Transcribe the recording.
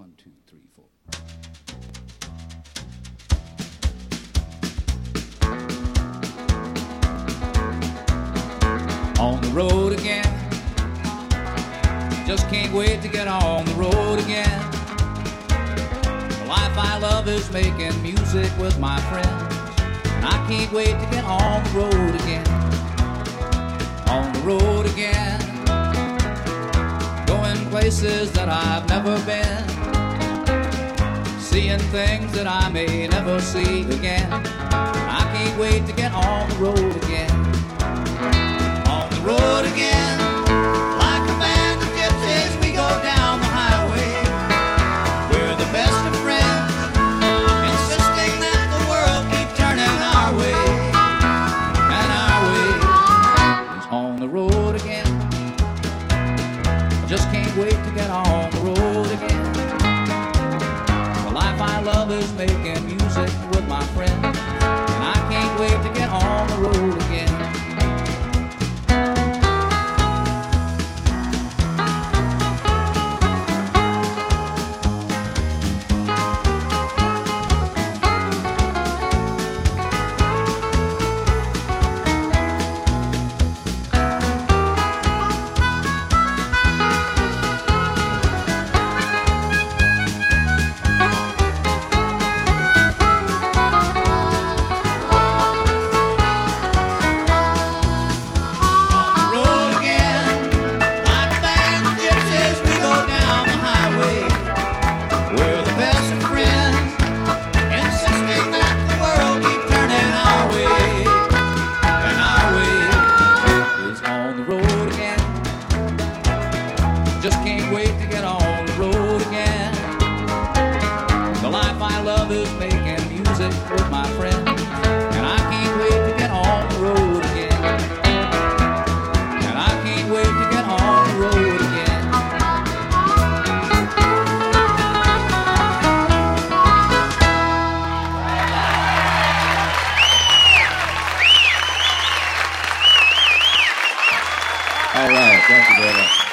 1, 2, 3, 4. On the road again. Just can't wait to get on the road again. The life I love is making music with my friends, and I can't wait to get on the road again. On the road again. Going places that I've never been, seeing things that I may never see again. I can't wait to get on the road again. On the road again. Like a band of gypsies, we go down the highway. We're the best of friends, insisting that the world keep turning our way. And our way is on the road again. Just can't wait to get on the road again. The life I love is making music with my friends, and I can't wait to get on the road again. Just can't wait to get on the road again. The life I love is making music with my friends, and I can't wait to get on the road again. And I can't wait to get on the road again. All right, thank you very much.